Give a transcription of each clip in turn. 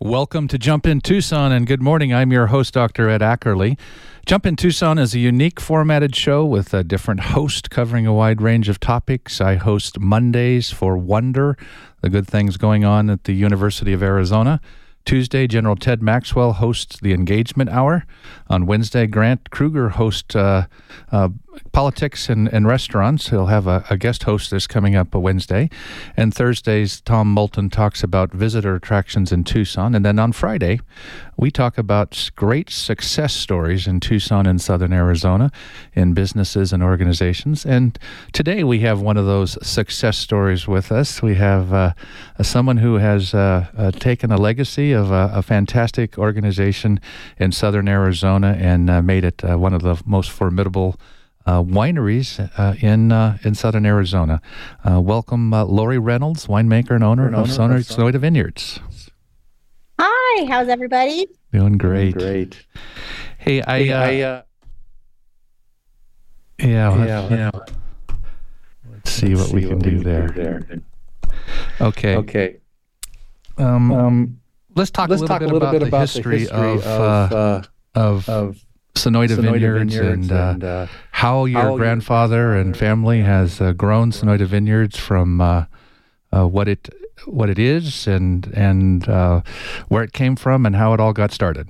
Welcome to Jump in Tucson, and good morning. I'm your host, Dr. Ed Ackerley. Jump in Tucson is a unique formatted show with a different host covering a wide range of topics. I host Mondays for Wonder, the good things going on at the University of Arizona. Tuesday, General Ted Maxwell hosts the Engagement Hour. On Wednesday, Grant Kruger hosts Politics and Restaurants. He'll have a guest host that's coming up a Wednesday. And Thursdays, Tom Moulton talks about visitor attractions in Tucson. And then on Friday, we talk about great success stories in Tucson and southern Arizona in businesses and organizations. And today we have one of those success stories with us. We have someone who has taken a legacy of a fantastic organization in southern Arizona and made it one of the most formidable wineries in southern Arizona. Welcome, Lori Reynolds, winemaker and owner of Sonoyta Vineyards. Hi, how's everybody? Doing great. Hey, let's see what we can do there. Okay. Let's talk a little bit about the history of Sonoyta Vineyards and how your grandfather and family has grown Sonoyta Vineyards from what it is and where it came from and how it all got started.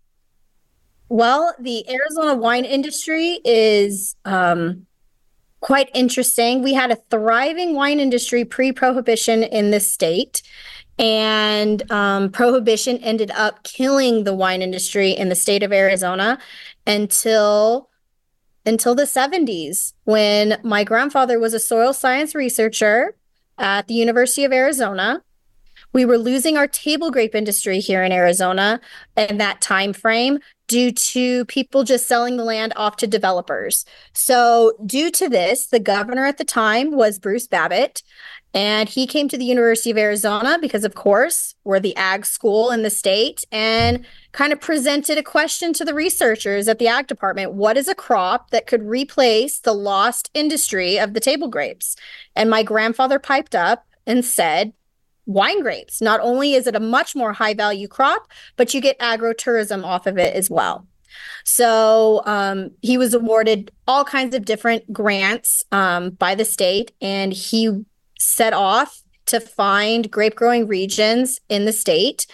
Well, the Arizona wine industry is quite interesting. We had a thriving wine industry pre-prohibition in this state. And prohibition ended up killing the wine industry in the state of Arizona until the 70s, when my grandfather was a soil science researcher at the University of Arizona. We were losing our table grape industry here in Arizona in that time frame due to people just selling the land off to developers. So due to this, the governor at the time was Bruce Babbitt. And he came to the University of Arizona because, of course, we're the ag school in the state, and kind of presented a question to the researchers at the ag department. What is a crop that could replace the lost industry of the table grapes? And my grandfather piped up and said, wine grapes. Not only is it a much more high value crop, but you get agritourism off of it as well. So he was awarded all kinds of different grants by the state, and he set off to find grape growing regions in the state.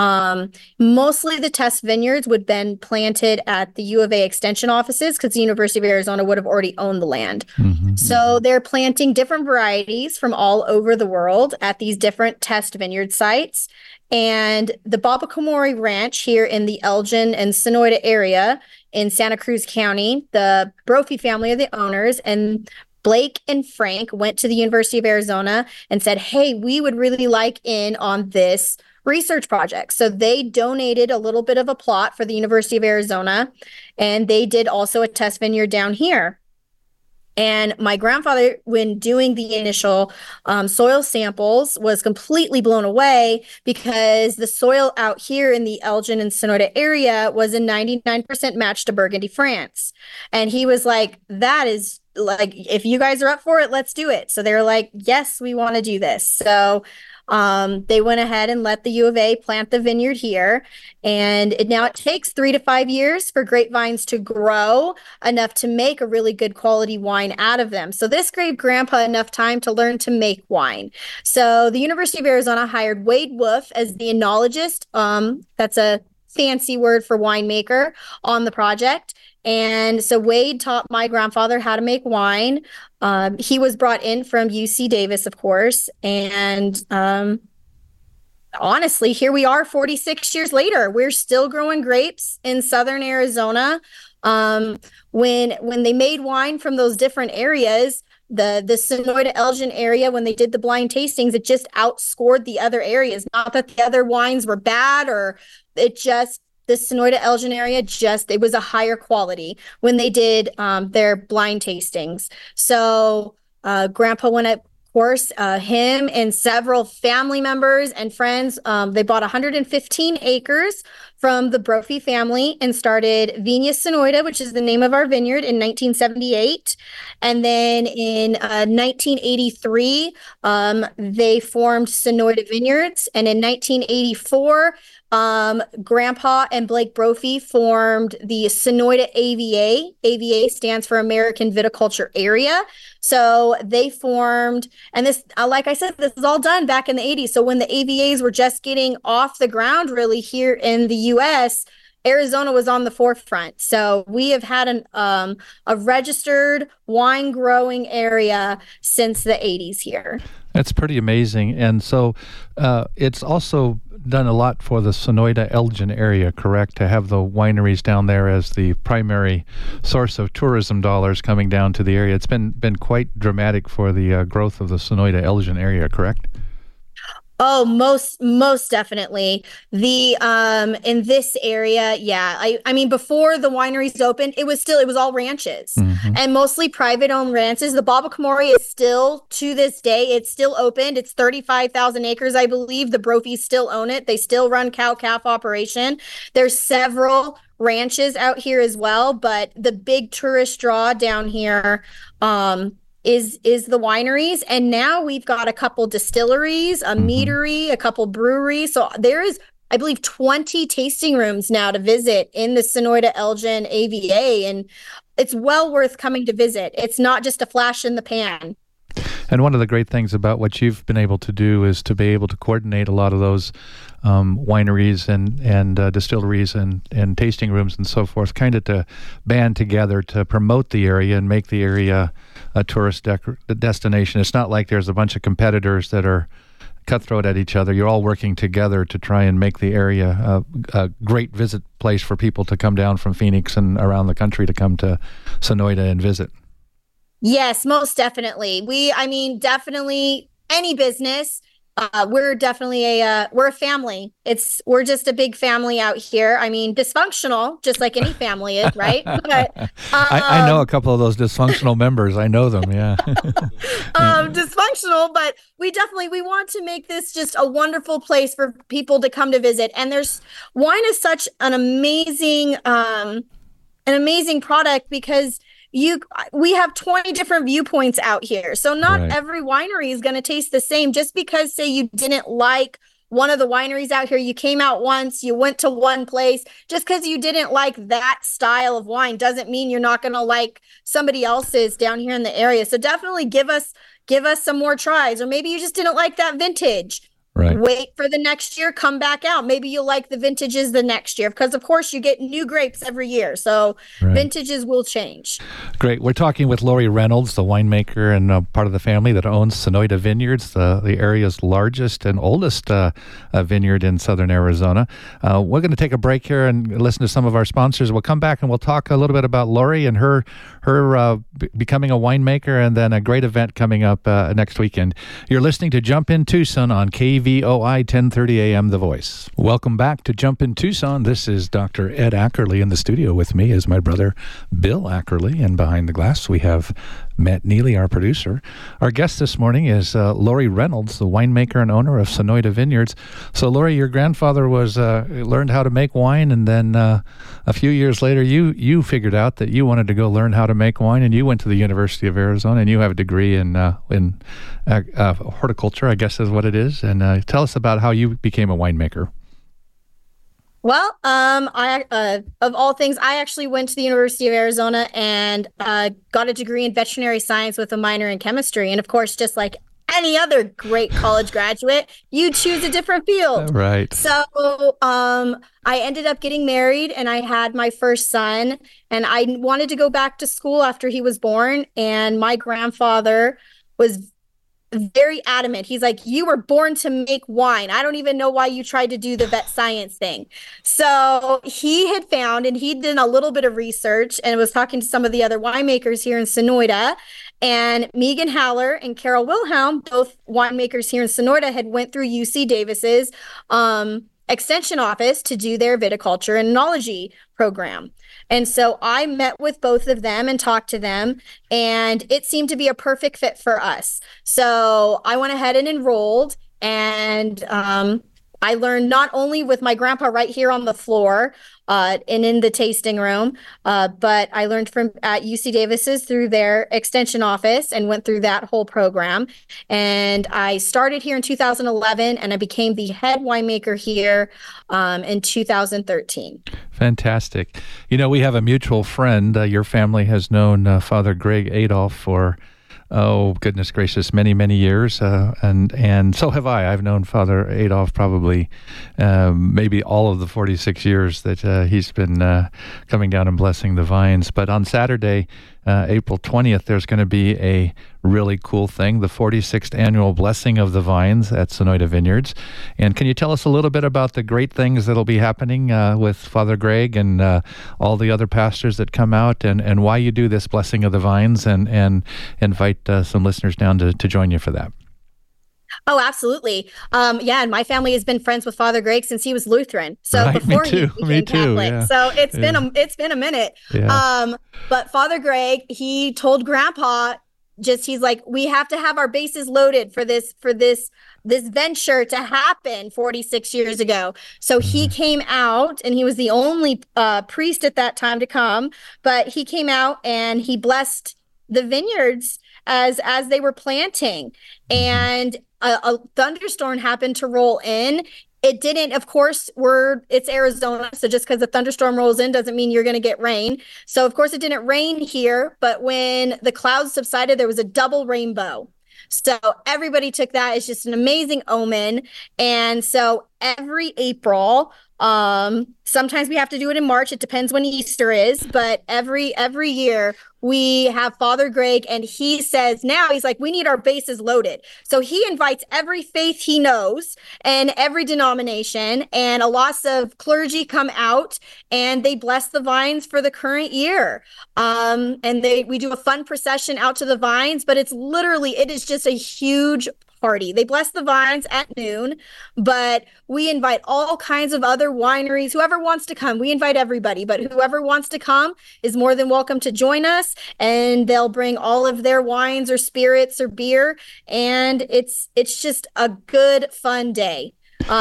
Mostly the test vineyards would have been planted at the U of A extension offices because the University of Arizona would have already owned the land. So they're planting different varieties from all over the world at these different test vineyard sites. And the Babakomori Ranch here in the Elgin and Sonoyta area in Santa Cruz County, the Brophy family are the owners, and Blake and Frank went to the University of Arizona and said, hey, we would really like in on this research project. So they donated a little bit of a plot for the University of Arizona, and they did also a test vineyard down here. And my grandfather, when doing the initial soil samples, was completely blown away because the soil out here in the Elgin and Sonoyta area was a 99% match to Burgundy, France. And he was like, that is like, if you guys are up for it, let's do it. So they were like, yes, we want to do this. So they went ahead and let the U of A plant the vineyard here. And now it takes 3 to 5 years for grapevines to grow enough to make a really good quality wine out of them. So this gave Grandpa enough time to learn to make wine. So the University of Arizona hired Wade Wolf as the enologist. That's a fancy word for winemaker on the project. And so Wade taught my grandfather how to make wine. He was brought in from UC Davis, of course. And honestly, here we are 46 years later. We're still growing grapes in southern Arizona. When they made wine from those different areas, the Sonoyta Elgin area, when they did the blind tastings, it just outscored the other areas. Not that the other wines were bad, or it just, the Sonoyta Elgin area, just, it was a higher quality when they did their blind tastings. So Grandpa went up, of course, him and several family members and friends, they bought 115 acres from the Brophy family and started Viña Sonoyta, which is the name of our vineyard, in 1978. And then in 1983, they formed Sonoyta Vineyards. And in 1984, Grandpa and Blake Brophy formed the Sonoyta AVA. AVA stands for American Viticulture Area. So they formed, and this, like I said, this is all done back in the 80s. So when the AVAs were just getting off the ground, really, here in the US, Arizona was on the forefront. So we have had a registered wine growing area since the 80s here. That's pretty amazing. And so it's also done a lot for the Sonoyta Elgin area, correct? To have the wineries down there as the primary source of tourism dollars coming down to the area. It's been quite dramatic for the growth of the Sonoyta Elgin area, correct? Oh, most definitely. The in this area, yeah. I mean, before the wineries opened, it was all ranches, and mostly private owned ranches. The Baba Kamori is still, to this day, it's still opened. It's 35,000 acres, I believe. The Brophies still own it. They still run cow-calf operation. There's several ranches out here as well, but the big tourist draw down here is the wineries. And now we've got a couple distilleries, a meadery, a couple breweries. So there is, I believe, 20 tasting rooms now to visit in the Sonoyta Elgin AVA. And it's well worth coming to visit. It's not just a flash in the pan. And one of the great things about what you've been able to do is to be able to coordinate a lot of those wineries and distilleries and tasting rooms and so forth, kind of to band together to promote the area and make the area a tourist destination. It's not like there's a bunch of competitors that are cutthroat at each other. You're all working together to try and make the area a great visit place for people to come down from Phoenix and around the country to come to Sonoyta and visit. Yes, most definitely. Definitely any business. We're definitely we're a family. We're just a big family out here. I mean, dysfunctional, just like any family is, right? But I know a couple of those dysfunctional members. I know them, yeah. Dysfunctional, but we want to make this just a wonderful place for people to come to visit. And wine is such an amazing product because we have 20 different viewpoints out here. So not every winery is going to taste the same. Just because, say, you didn't like one of the wineries out here, you came out once, you went to one place, just because you didn't like that style of wine doesn't mean you're not going to like somebody else's down here in the area. So definitely give us some more tries. Or maybe you just didn't like that vintage. Right. Wait for the next year, come back out. Maybe you'll like the vintages the next year, because of course you get new grapes every year. So vintages will change. Great. We're talking with Lori Reynolds, the winemaker and part of the family that owns Sonoyta Vineyards, the area's largest and oldest vineyard in southern Arizona. We're going to take a break here and listen to some of our sponsors. We'll come back and we'll talk a little bit about Lori and her becoming a winemaker, and then a great event coming up next weekend. You're listening to Jump in Tucson on KVOI 1030 AM, The Voice. Welcome back to Jump in Tucson. This is Dr. Ed Ackerley. In the studio with me is my brother Bill Ackerley, and behind the glass we have Matt Neely, our producer. Our guest this morning is Lori Reynolds, the winemaker and owner of Sonoyta Vineyards. So, Lori, your grandfather learned how to make wine, and then a few years later, you figured out that you wanted to go learn how to make wine, and you went to the University of Arizona, and you have a degree in horticulture, I guess is what it is. And tell us about how you became a winemaker. Well, of all things, I actually went to the University of Arizona and got a degree in veterinary science with a minor in chemistry. And of course, just like any other great college graduate, you choose a different field. Right. So I ended up getting married and I had my first son, and I wanted to go back to school after he was born. And my grandfather was very adamant. He's like, you were born to make wine. I don't even know why you tried to do the vet science thing. So he had found, and he'd done a little bit of research and was talking to some of the other winemakers here in Sonoyta. And Megan Haller and Carol Wilhelm, both winemakers here in Sonoyta, had went through UC Davis's extension office to do their viticulture and enology program. And so I met with both of them and talked to them, and it seemed to be a perfect fit for us. So I went ahead and enrolled, and I learned not only with my grandpa right here on the floor and in the tasting room, but I learned from at UC Davis's through their extension office and went through that whole program. And I started here in 2011, and I became the head winemaker here in 2013. Fantastic. We have a mutual friend. Your family has known Father Greg Adolph for, oh, goodness gracious, many, many years. And so have I. I've known Father Adolph probably maybe all of the 46 years that he's been coming down and blessing the vines. But on Saturday, April 20th, there's going to be a really cool thing, the 46th annual Blessing of the Vines at Sonoyta Vineyards. And can you tell us a little bit about the great things that'll be happening with Father Greg and all the other pastors that come out, and why you do this Blessing of the Vines, and invite some listeners down to join you for that? Oh, absolutely. And my family has been friends with Father Greg since he was Lutheran. So right, before he became Catholic. Yeah. So it's been a minute. Yeah. But Father Greg, he told Grandpa, he's like, we have to have our bases loaded for this venture to happen 46 years ago. So he came out, and he was the only priest at that time to come, but he came out and he blessed the vineyards as they were planting, and a thunderstorm happened to roll in. It didn't, of course, it's Arizona, so just because the thunderstorm rolls in doesn't mean you're going to get rain. So of course it didn't rain here, but when the clouds subsided, there was a double rainbow. So everybody took that as just an amazing omen. And so every April, sometimes we have to do it in March. It depends when Easter is, but every year we have Father Greg, and he says now, he's like, we need our bases loaded. So he invites every faith he knows and every denomination, and a lot of clergy come out and they bless the vines for the current year. And we do a fun procession out to the vines, but it is just a huge party. They bless the vines at noon, but we invite all kinds of other wineries, whoever wants to come. We invite everybody, but whoever wants to come is more than welcome to join us, and they'll bring all of their wines or spirits or beer, and it's just a good, fun day.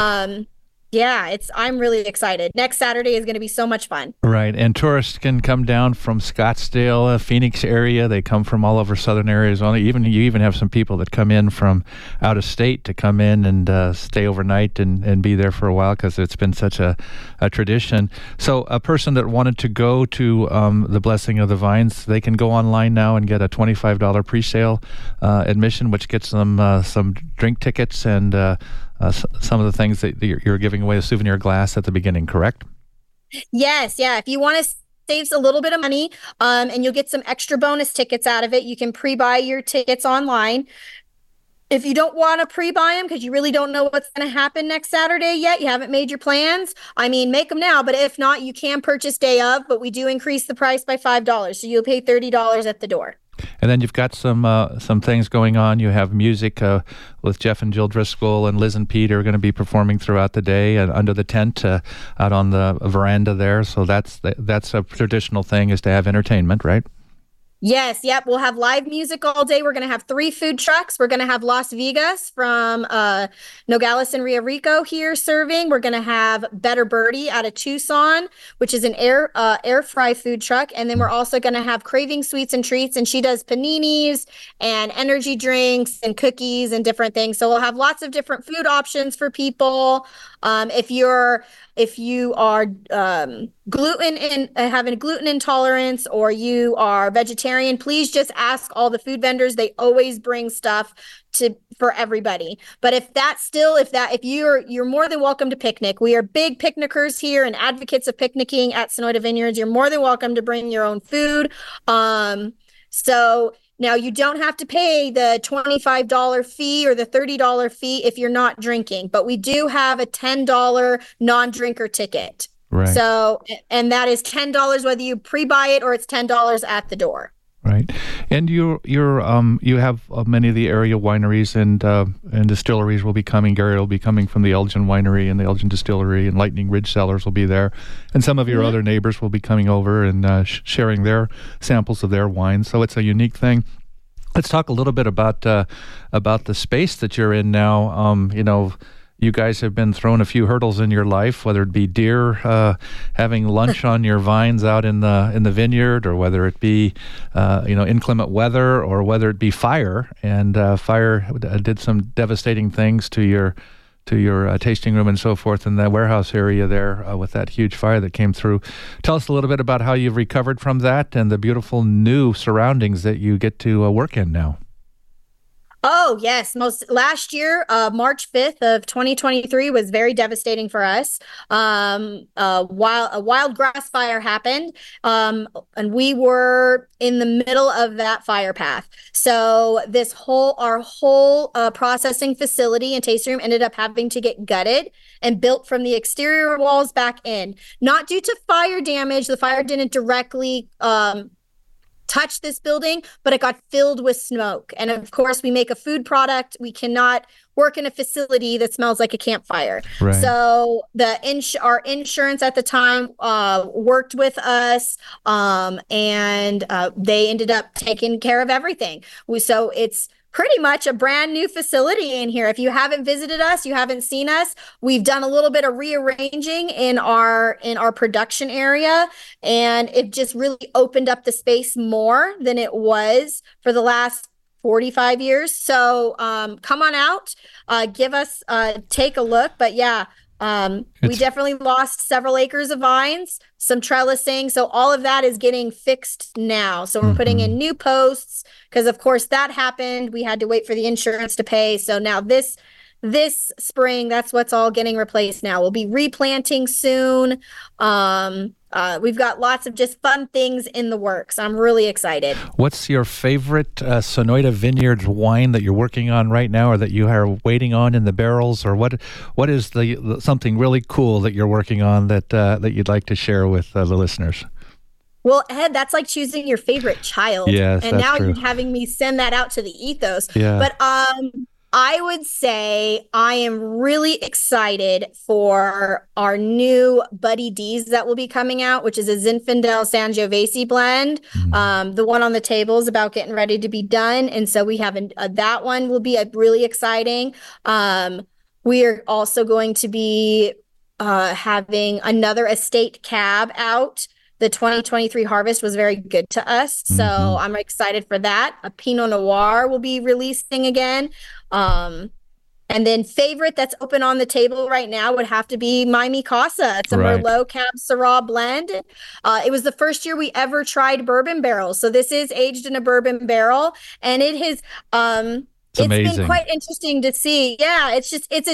I'm really excited. Next Saturday is going to be so much fun. Right, and tourists can come down from Scottsdale, Phoenix area. They come from all over southern Arizona. You even have some people that come in from out of state to come in and stay overnight and be there for a while, because it's been such a tradition. So a person that wanted to go to the Blessing of the Vines, they can go online now and get a $25 pre-sale admission, which gets them some drink tickets and some of the things that you're giving away, a souvenir glass at the beginning, correct? Yes. Yeah. If you want to save a little bit of money, and you'll get some extra bonus tickets out of it, you can pre-buy your tickets online. If you don't want to pre-buy them because you really don't know what's going to happen next Saturday yet, you haven't made your plans, make them now. But if not, you can purchase day of, but we do increase the price by $5. So you'll pay $30 at the door. And then you've got some things going on. You have music with Jeff and Jill Driscoll, and Liz and Pete are going to be performing throughout the day under the tent out on the veranda there. So that's a traditional thing, is to have entertainment, right? Yes. Yep. We'll have live music all day. We're going to have 3 food trucks. We're going to have Las Vegas from Nogales and Rio Rico here serving. We're going to have Better Birdie out of Tucson, which is an air fry food truck. And then we're also going to have Craving Sweets and Treats, and she does paninis and energy drinks and cookies and different things. So we'll have lots of different food options for people. If you are having a gluten intolerance, or you are vegetarian, please just ask all the food vendors. They always bring stuff for everybody. But if you're more than welcome to picnic. We are big picnickers here and advocates of picnicking at Sonoyta Vineyards. You're more than welcome to bring your own food. So now, you don't have to pay the $25 fee or the $30 fee if you're not drinking, but we do have a $10 non-drinker ticket. Right. So, and that is $10 whether you pre-buy it or it's $10 at the door. Right, and you have many of the area wineries and distilleries will be coming. Gary will be coming from the Elgin Winery and the Elgin Distillery, and Lightning Ridge Cellars will be there, and some of your other neighbors will be coming over and sharing their samples of their wine. So it's a unique thing. Let's talk a little bit about the space that you're in now. you guys have been thrown a few hurdles in your life, whether it be deer having lunch on your vines out in the vineyard, or whether it be inclement weather, or whether it be fire. And fire did some devastating things to your tasting room and so forth in the warehouse area there with that huge fire that came through. Tell us a little bit about how you've recovered from that and the beautiful new surroundings that you get to work in now. Oh, yes. Last year, March 5th of 2023 was very devastating for us. A wild grass fire happened, and we were in the middle of that fire path. So our whole processing facility and tasting room ended up having to get gutted and built from the exterior walls back in. Not due to fire damage. The fire didn't directly touch this building, but it got filled with smoke. And of course, we make a food product. We cannot work in a facility that smells like a campfire. Right. So our insurance at the time worked with us, and they ended up taking care of everything. So it's pretty much a brand new facility in here. If you haven't visited us, you haven't seen us, we've done a little bit of rearranging in our production area, and it just really opened up the space more than it was for the last 45 years. So come on out, take a look. But yeah, we definitely lost several acres of vines, some trellising. So all of that is getting fixed now. So we're putting in new posts because, of course, that happened. We had to wait for the insurance to pay. So now this spring, that's what's all getting replaced now. We'll be replanting soon. We've got lots of just fun things in the works. I'm really excited. What's your favorite Sonoyta Vineyards wine that you're working on right now, or that you are waiting on in the barrels, or what is the something really cool that you're working on that you'd like to share with the listeners? Well, Ed, that's like choosing your favorite child. Yes, and now true. You're having me send that out to the ethos. Yeah. But I would say I am really excited for our new Buddy D's that will be coming out, which is a Zinfandel Sangiovese blend. The one on the table is about getting ready to be done. And so we have that one will be really exciting. We are also going to be having another estate cab out. The 2023 harvest was very good to us, so I'm excited for that. A Pinot Noir will be releasing again. And then favorite that's open on the table right now would have to be my Mi Casa. It's a Merlot Cab Syrah blend. It was the first year we ever tried bourbon barrels. So this is aged in a bourbon barrel, and it has it's been quite interesting to see. Yeah, it's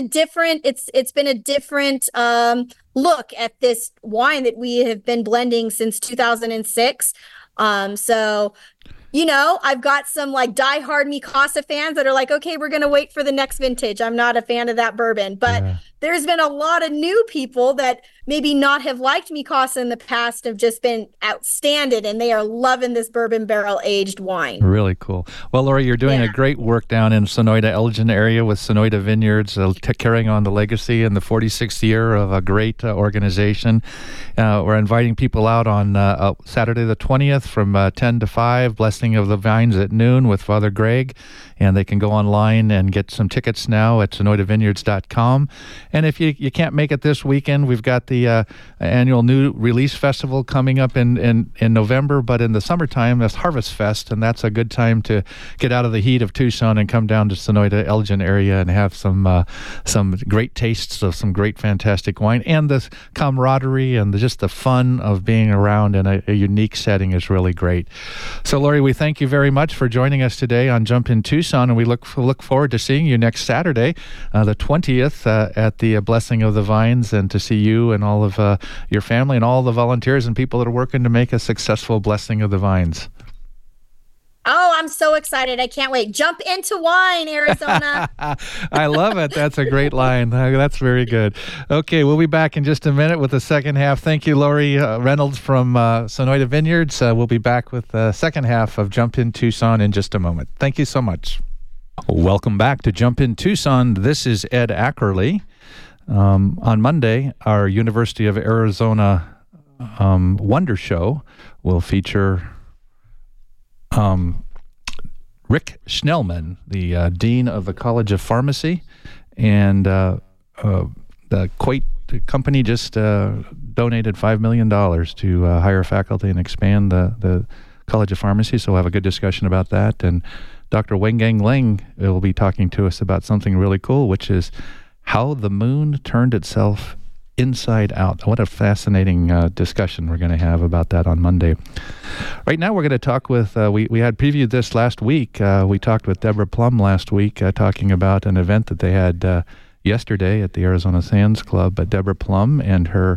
been a different look at this wine that we have been blending since 2006. So, I've got some like diehard Mi Casa fans that are like, okay, we're going to wait for the next vintage. I'm not a fan of that bourbon, but there's been a lot of new people that maybe not have liked Mi Casa in the past, have just been outstanding, and they are loving this bourbon barrel aged wine. Really cool. Well, Lori, you're doing a great work down in Sonoyta, Elgin area with Sonoyta Vineyards, carrying on the legacy in the 46th year of a great organization. We're inviting people out on Saturday the 20th from 10 to 5, Blessing of the Vines at noon with Father Greg, and they can go online and get some tickets now at sonoytavineyards.com. And if you can't make it this weekend, we've got the annual New Release Festival coming up in November, but in the summertime, that's Harvest Fest, and that's a good time to get out of the heat of Tucson and come down to Sonoyta, Elgin area and have some great tastes of some great, fantastic wine. And the camaraderie and just the fun of being around in a unique setting is really great. So, Lori, we thank you very much for joining us today on Jump in Tucson, and we look forward to seeing you next Saturday, the 20th, at the Blessing of the Vines, and to see you and all of your family and all the volunteers and people that are working to make a successful Blessing of the Vines. Oh, I'm so excited. I can't wait. Jump into wine, Arizona. I love it. That's a great line. That's very good. Okay, we'll be back in just a minute with the second half. Thank you, Lori Reynolds from Sonoyta Vineyards. We'll be back with the second half of Jump in Tucson in just a moment. Thank you so much. Welcome back to Jump in Tucson. This is Ed Ackerley. On Monday, our University of Arizona Wonder Show will feature Rick Schnellman, the Dean of the College of Pharmacy, and the Quate company just donated $5 million to hire faculty and expand the College of Pharmacy, so we'll have a good discussion about that. And Dr. Wengang Leng will be talking to us about something really cool, which is how the moon turned itself inside out. What a fascinating discussion we're going to have about that on Monday. Right now, we're going to talk with, we had previewed this last week. We talked with Deborah Plum last week, talking about an event that they had yesterday at the Arizona Sands Club. But Deborah Plum and her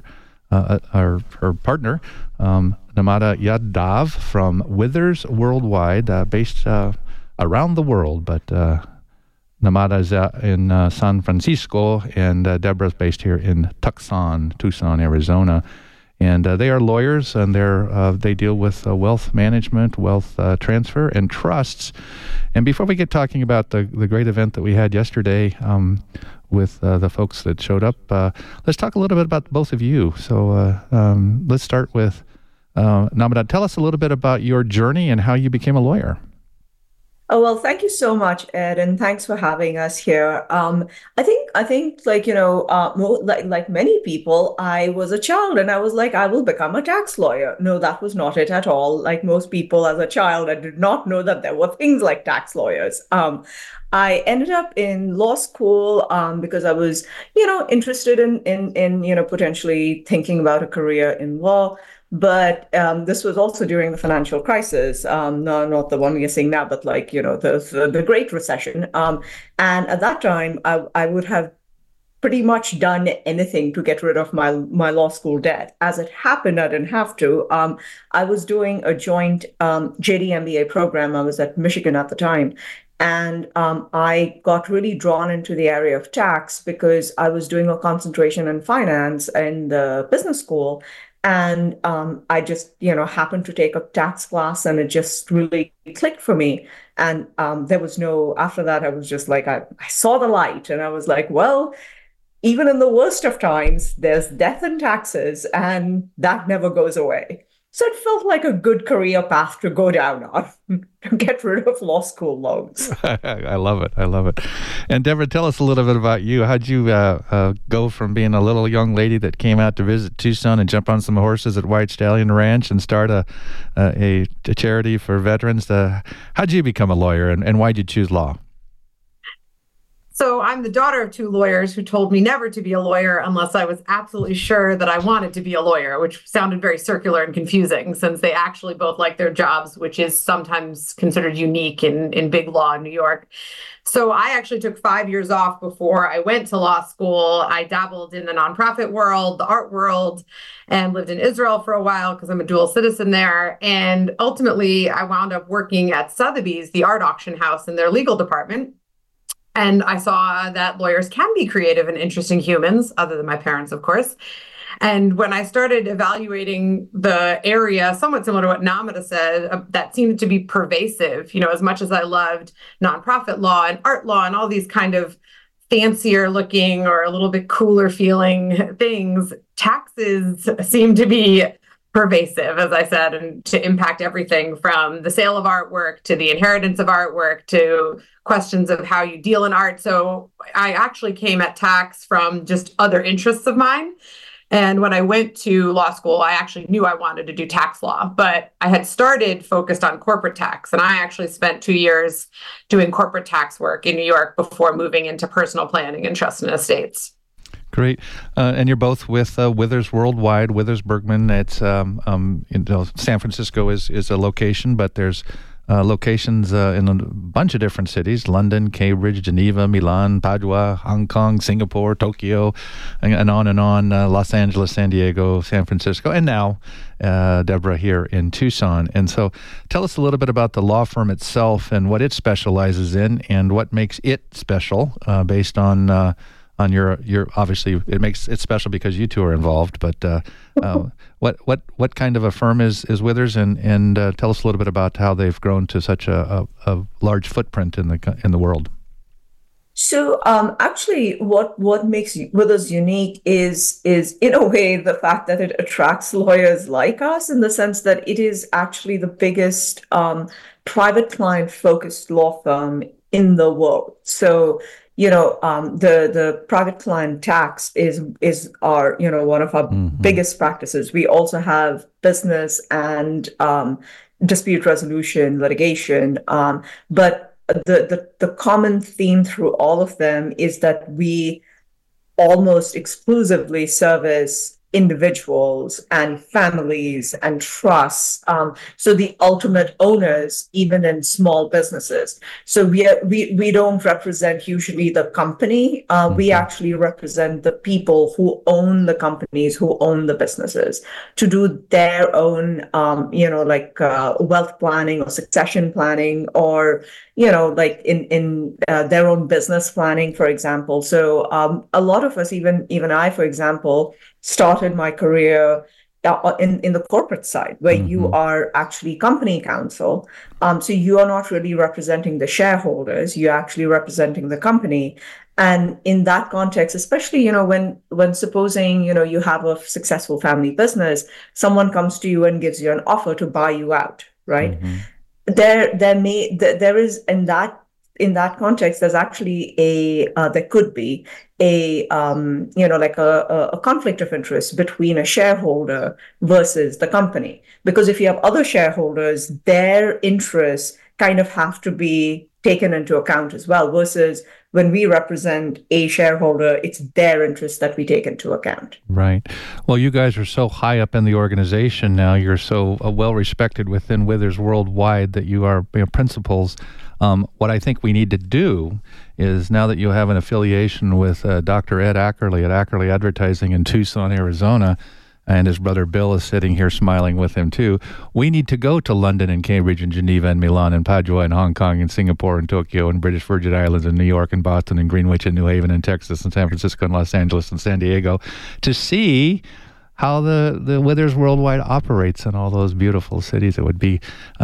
partner, Namada Yadav from Withers Worldwide, based around the world, but Namada is in San Francisco, and Deborah's based here in Tucson, Arizona. And they are lawyers, and they deal with wealth management, wealth transfer, and trusts. And before we get talking about the great event that we had yesterday with the folks that showed up, let's talk a little bit about both of you. So let's start with Namada. Tell us a little bit about your journey and how you became a lawyer. Oh, well, thank you so much, Ed, and thanks for having us here. I think, like many people, I was a child and I was like, I will become a tax lawyer. No, that was not it at all. Like most people as a child, I did not know that there were things like tax lawyers. I ended up in law school because I was, interested in potentially thinking about a career in law. But this was also during the financial crisis, not the one we are seeing now, but the Great Recession. And at that time, I would have pretty much done anything to get rid of my law school debt. As it happened, I didn't have to. I was doing a joint JD MBA program. I was at Michigan at the time. And I got really drawn into the area of tax because I was doing a concentration in finance in the business school. And I just, happened to take a tax class, and it just really clicked for me. And after that, I was just like, I saw the light, and I was like, well, even in the worst of times, there's death and taxes, and that never goes away. So it felt like a good career path to go down on, to get rid of law school loans. I love it. And Deborah, tell us a little bit about you. How'd you go from being a little young lady that came out to visit Tucson and jump on some horses at White Stallion Ranch and start a charity for veterans? How'd you become a lawyer, and why'd you choose law? So I'm the daughter of two lawyers who told me never to be a lawyer unless I was absolutely sure that I wanted to be a lawyer, which sounded very circular and confusing since they actually both like their jobs, which is sometimes considered unique in big law in New York. So I actually took 5 years off before I went to law school. I dabbled in the nonprofit world, the art world, and lived in Israel for a while because I'm a dual citizen there. And ultimately, I wound up working at Sotheby's, the art auction house, in their legal department. And I saw that lawyers can be creative and interesting humans, other than my parents, of course. And when I started evaluating the area, somewhat similar to what Namada said, that seemed to be pervasive. As much as I loved nonprofit law and art law and all these kind of fancier looking or a little bit cooler feeling things, taxes seem to be pervasive, as I said, and to impact everything from the sale of artwork to the inheritance of artwork to questions of how you deal in art. So I actually came at tax from just other interests of mine. And when I went to law school, I actually knew I wanted to do tax law, but I had started focused on corporate tax. And I actually spent 2 years doing corporate tax work in New York before moving into personal planning and trust and estates. Great. And you're both with Withers Worldwide, Withers Bergman. It's San Francisco is a location, but there's locations in a bunch of different cities: London, Cambridge, Geneva, Milan, Padua, Hong Kong, Singapore, Tokyo, and on. Los Angeles, San Diego, San Francisco, and now Deborah here in Tucson. And so tell us a little bit about the law firm itself and what it specializes in and what makes it special based on your obviously it makes it special because you two are involved, but what kind of a firm is Withers, and tell us a little bit about how they've grown to such a large footprint in the world. So actually what makes Withers unique is in a way the fact that it attracts lawyers like us, in the sense that it is actually the biggest private client focused law firm in the world. So the private client tax is our, one of our biggest practices. We also have business and dispute resolution, litigation, but the common theme through all of them is that we almost exclusively service individuals and families and trusts. So the ultimate owners, even in small businesses. So we don't represent usually the company. We actually represent the people who own the companies, who own the businesses, to do their own, wealth planning or succession planning, or like in their own business planning, for example. So a lot of us, even I, for example, started my career in the corporate side, where you are actually company counsel. So you are not really representing the shareholders, you're actually representing the company. And in that context, especially, when supposing, you have a successful family business, someone comes to you and gives you an offer to buy you out, right? There is in that context, there's actually there could be a conflict of interest between a shareholder versus the company, because if you have other shareholders, their interests kind of have to be taken into account as well, versus when we represent a shareholder, it's their interests that we take into account. Right. Well, you guys are so high up in the organization now. You're so well respected within Withers worldwide that you are principals. What I think we need to do is, now that you have an affiliation with Dr. Ed Ackerley at Ackerley Advertising in Tucson, Arizona, and his brother Bill is sitting here smiling with him too, we need to go to London and Cambridge and Geneva and Milan and Padua and Hong Kong and Singapore and Tokyo and British Virgin Islands and New York and Boston and Greenwich and New Haven and Texas and San Francisco and Los Angeles and San Diego to see how the Withers Worldwide operates in all those beautiful cities. It would be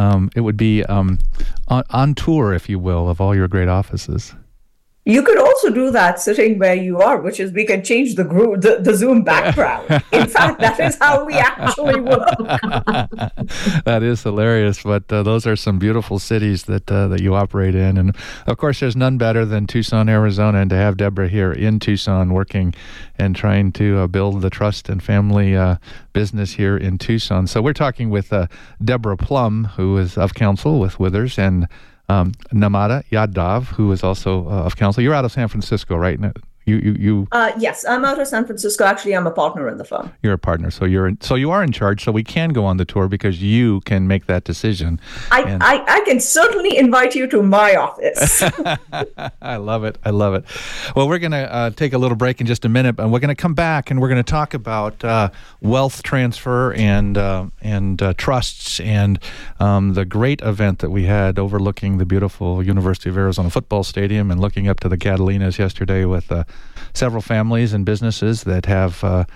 on tour, if you will, of all your great offices. You could also do that sitting where you are, which is we can change the Zoom background. In fact, that is how we actually work. That is hilarious, but those are some beautiful cities that you operate in. And of course, there's none better than Tucson, Arizona, and to have Deborah here in Tucson working and trying to build the trust and family business here in Tucson. So we're talking with Deborah Plum, who is of counsel with Withers, and Namada Yadav, who is also of counsel. You're out of San Francisco, right? Yes, I'm out of San Francisco. Actually, I'm a partner in the firm. You're a partner, so you are in charge. So we can go on the tour because you can make that decision. I can certainly invite you to my office. I love it. Well, we're going to take a little break in just a minute, and we're going to come back and we're going to talk about wealth transfer and trusts and the great event that we had overlooking the beautiful University of Arizona football stadium and looking up to the Catalinas yesterday with several families and businesses that have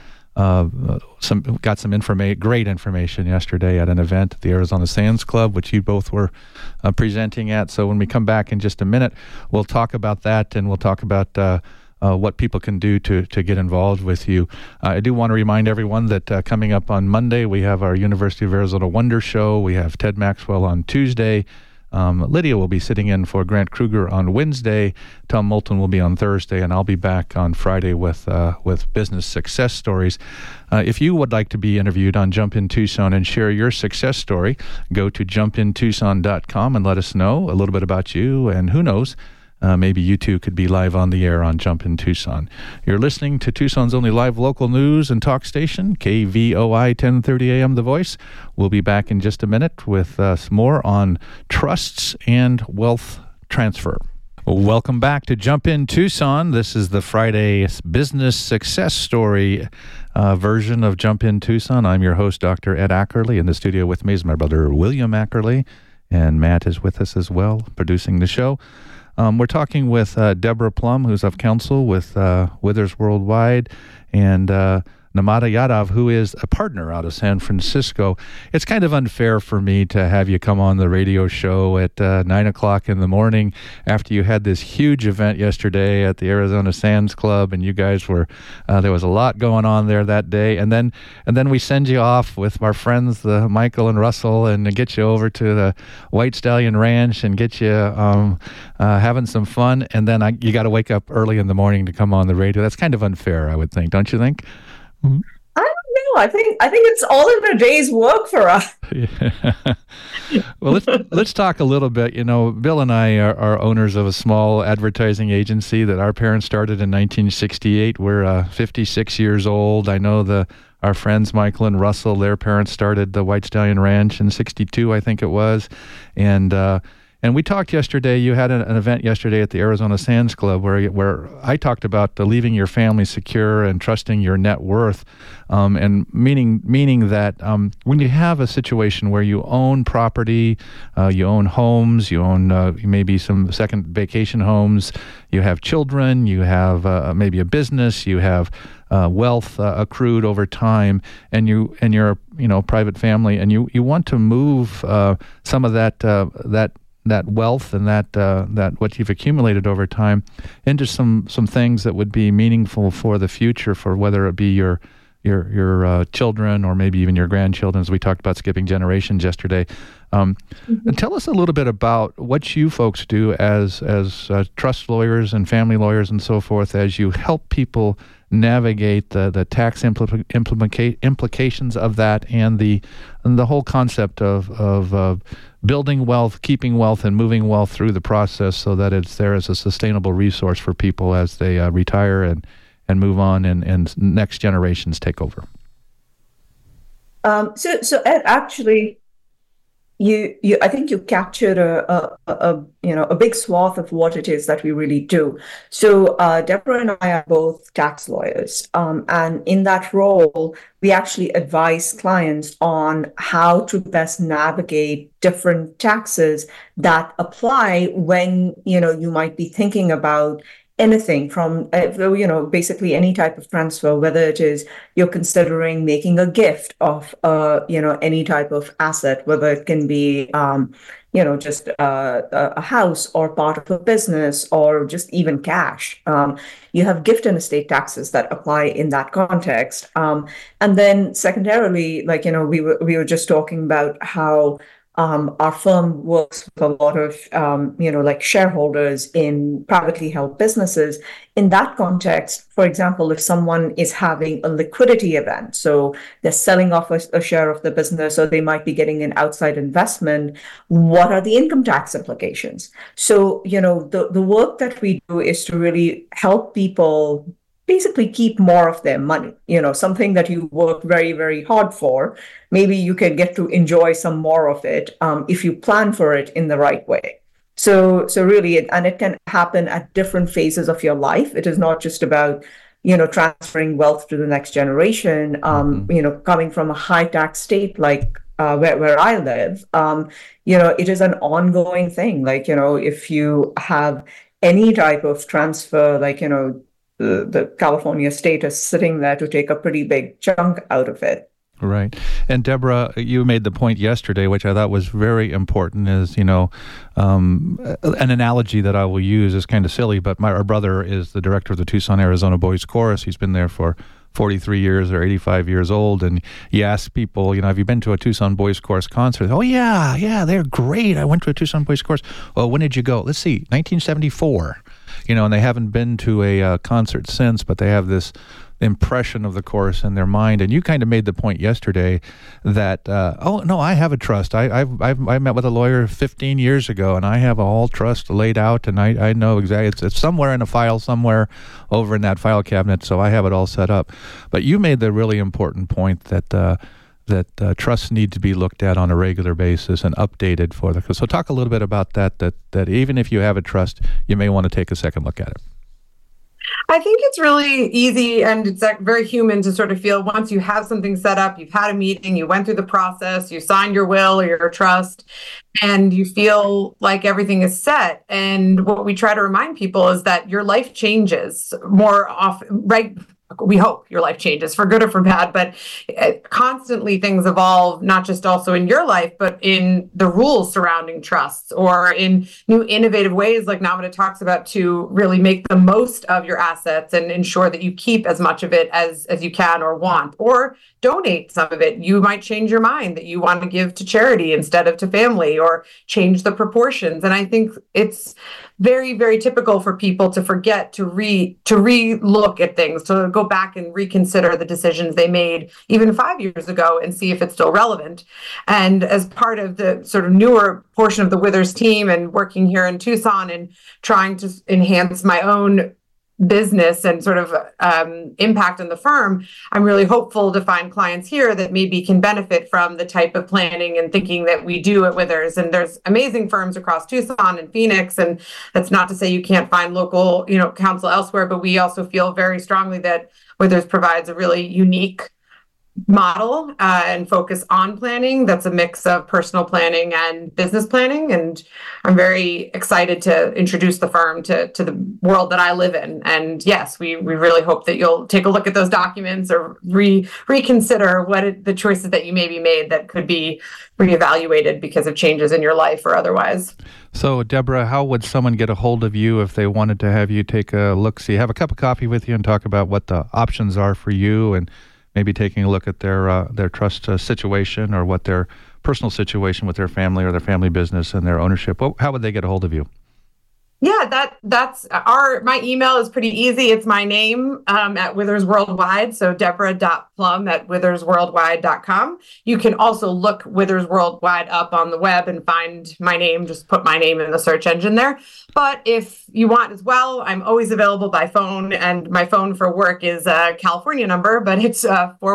got some great information yesterday at an event at the Arizona Sands Club, which you both were presenting at. So when we come back in just a minute, we'll talk about that, and we'll talk about what people can do to get involved with you. I do want to remind everyone that coming up on Monday, we have our University of Arizona Wonder Show. We have Ted Maxwell on Tuesday. Lydia will be sitting in for Grant Kruger on Wednesday. Tom Moulton will be on Thursday, and I'll be back on Friday with business success stories. If you would like to be interviewed on Jump in Tucson and share your success story, go to jumpintucson.com and let us know a little bit about you, and who knows, maybe you too could be live on the air on Jump in Tucson. You're listening to Tucson's only live local news and talk station, KVOI 1030 AM The Voice. We'll be back in just a minute with more on trusts and wealth transfer. Welcome back to Jump in Tucson. This is the Friday business success story version of Jump in Tucson. I'm your host, Dr. Ed Ackerley. In the studio with me is my brother, William Ackerley, and Matt is with us as well, producing the show. We're talking with Deborah Plum, who's of counsel with Withers Worldwide, and Namata Yadav, who is a partner out of San Francisco. It's kind of unfair for me to have you come on the radio show at 9 o'clock in the morning after you had this huge event yesterday at the Arizona Sands Club, and you guys were, there was a lot going on there that day. And then we send you off with our friends, Michael and Russell, and get you over to the White Stallion Ranch and get you having some fun. And then you got to wake up early in the morning to come on the radio. That's kind of unfair, I would think, don't you think? Mm-hmm. I don't know. I think it's all in a day's work for us. Yeah. Well, let's talk a little bit. You know, Bill and I are owners of a small advertising agency that our parents started in 1968. We're 56 years old. I know our friends Michael and Russell, their parents started the White Stallion Ranch in 62, I think it was, and we talked yesterday. You had an event yesterday at the Arizona Sands Club where I talked about leaving your family secure and trusting your net worth, and meaning that when you have a situation where you own property, you own homes, you own maybe some second vacation homes, you have children, you have maybe a business, you have wealth accrued over time, and you're a private family, and you want to move some of that wealth and that what you've accumulated over time into some things that would be meaningful for the future, for whether it be your children or maybe even your grandchildren, as we talked about skipping generations yesterday. And tell us a little bit about what you folks do as trust lawyers and family lawyers and so forth, as you help people navigate the tax implications of that and the whole concept of building wealth, keeping wealth, and moving wealth through the process so that it's there as a sustainable resource for people as they retire and move on and next generations take over. So Ed, actually, I think you captured a big swath of what it is that we really do. So Deborah and I are both tax lawyers, and in that role, we actually advise clients on how to best navigate different taxes that apply when you might be thinking about anything from, basically any type of transfer, whether it is you're considering making a gift of, any type of asset, whether it can be, just a house or part of a business or just even cash. You have gift and estate taxes that apply in that context. And then secondarily, we were just talking about how our firm works with a lot of, shareholders in privately held businesses. In that context, for example, if someone is having a liquidity event, so they're selling off a share of the business, or they might be getting an outside investment, what are the income tax implications? So, the work that we do is to really help people basically keep more of their money, something that you work very, very hard for. Maybe you can get to enjoy some more of it if you plan for it in the right way. So really, and it can happen at different phases of your life. It is not just about, transferring wealth to the next generation, coming from a high tax state like where I live, it is an ongoing thing. If you have any type of transfer, the California state is sitting there to take a pretty big chunk out of it. Right. And Deborah, you made the point yesterday, which I thought was very important, is, an analogy that I will use is kind of silly, but our brother is the director of the Tucson, Arizona Boys Chorus. He's been there for 43 years or 85 years old. And you ask people, have you been to a Tucson Boys Chorus concert? Oh, yeah, they're great. I went to a Tucson Boys Chorus. Well, when did you go? Let's see, 1974. And they haven't been to a concert since, but they have this impression of the chorus in their mind. And you kind of made the point yesterday that, I have a trust. I met with a lawyer 15 years ago, and I have all trust laid out, and I know exactly. It's somewhere in a file somewhere over in that file cabinet, so I have it all set up. But you made the really important point that trusts need to be looked at on a regular basis and updated so talk a little bit about that even if you have a trust, you may want to take a second look at it. I think it's really easy and it's very human to sort of feel once you have something set up, you've had a meeting, you went through the process, you signed your will or your trust, and you feel like everything is set. And what we try to remind people is that your life changes more often, right? we hope your life changes for good or for bad, but constantly things evolve, not just also in your life, but in the rules surrounding trusts or in new innovative ways like Namita talks about to really make the most of your assets and ensure that you keep as much of it as you can or want, or donate some of it. You might change your mind that you want to give to charity instead of to family, or change the proportions. And I think it's very, very typical for people to forget to re-look at things, to go back and reconsider the decisions they made even 5 years ago and see if it's still relevant. And as part of the sort of newer portion of the Withers team and working here in Tucson and trying to enhance my own business and sort of impact on the firm, I'm really hopeful to find clients here that maybe can benefit from the type of planning and thinking that we do at Withers. And there's amazing firms across Tucson and Phoenix, and that's not to say you can't find local, counsel elsewhere, but we also feel very strongly that Withers provides a really unique model and focus on planning that's a mix of personal planning and business planning. And I'm very excited to introduce the firm to the world that I live in. And yes, we really hope that you'll take a look at those documents or reconsider the choices that you maybe made that could be reevaluated because of changes in your life or otherwise. So, Deborah, how would someone get a hold of you if they wanted to have you take a look-see, have a cup of coffee with you and talk about what the options are for you, and maybe taking a look at their trust situation or what their personal situation with their family or their family business and their ownership? How would they get a hold of you? Yeah, that's my email is pretty easy. It's my name at Withers Worldwide. So Deborah.Plum@withersworldwide.com. You can also look Withers Worldwide up on the web and find my name. Just put my name in the search engine there. But if you want as well, I'm always available by phone, and my phone for work is a California number, but it's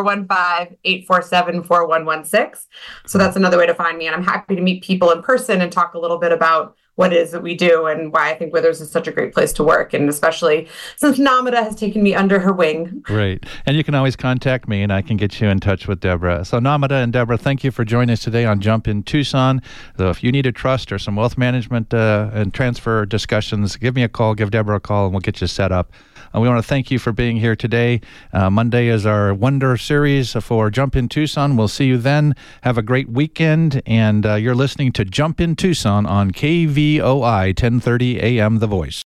415-847-4116. So that's another way to find me. And I'm happy to meet people in person and talk a little bit about what it is that we do and why I think Withers is such a great place to work, and especially since Namita has taken me under her wing. Great. And you can always contact me and I can get you in touch with Deborah. So Namita and Deborah, thank you for joining us today on Jump in Tucson. So if you need a trust or some wealth management and transfer discussions, give me a call, give Deborah a call, and we'll get you set up. We want to thank you for being here today. Monday is our Wonder Series for Jump in Tucson. We'll see you then. Have a great weekend. And you're listening to Jump in Tucson on KVOI 1030 AM The Voice.